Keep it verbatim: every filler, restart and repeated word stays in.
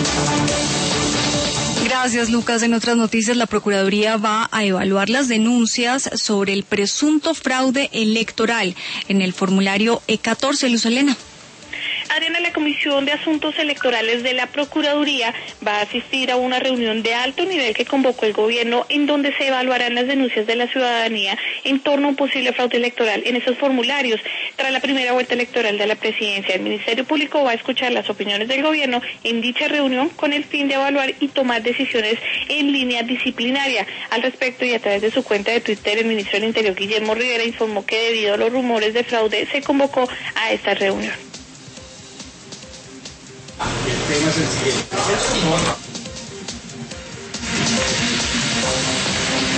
Gracias, Lucas. En otras noticias, la Procuraduría va a evaluar las denuncias sobre el presunto fraude electoral en el formulario E catorce. Luz Helena. Adriana, la Comisión de Asuntos Electorales de la Procuraduría va a asistir a una reunión de alto nivel que convocó el gobierno en donde se evaluarán las denuncias de la ciudadanía en torno a un posible fraude electoral en esos formularios. Tras la primera vuelta electoral de la presidencia, el Ministerio Público va a escuchar las opiniones del gobierno en dicha reunión con el fin de evaluar y tomar decisiones en línea disciplinaria. Al respecto, y a través de su cuenta de Twitter, el ministro del Interior, Guillermo Rivera, informó que debido a los rumores de fraude se convocó a esta reunión. El tema es el siguiente.